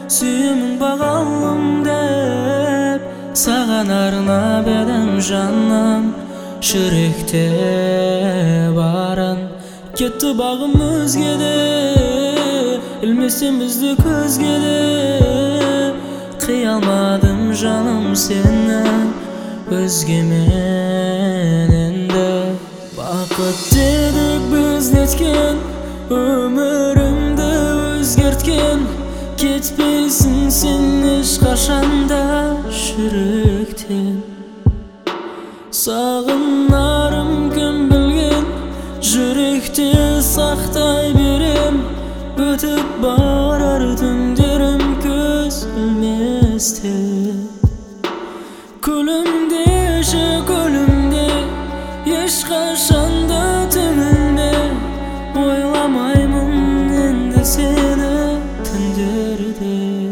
Сүйімін бағалым деп саған арнап едім жаным, жүректе барын кетті бағым өзгеде, ілмесем бізді көзгеде. Қия алмадым жаным сені өзгемен енді. Бақыт дедік біз неткен, өмірімді өзгерткен, кетпейсің сен ешқашанда жүректен. Сағынарым кім білген, жүректе сақтай берем, өтіп барар түндерім көз ілместе. Күлімдеші күлімде, ешқашанда түңілме, ойламаймын енді сені түндерде.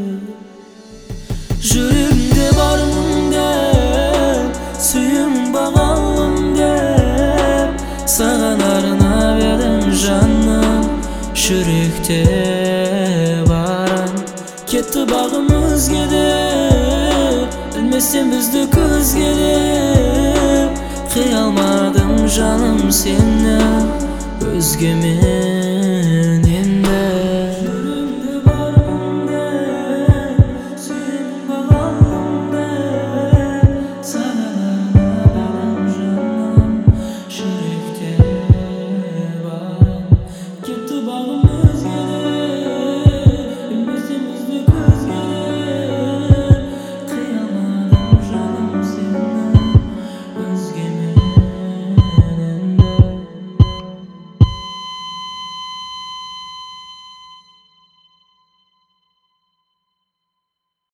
Жүрегімде бармын деп, сүйімін бағалым деп, саған арнап едім жаным, жүректе барын кетті бағым өзгеде, ілмесем бізді көзгеде. Қия алмадым жаным сені өзгемен.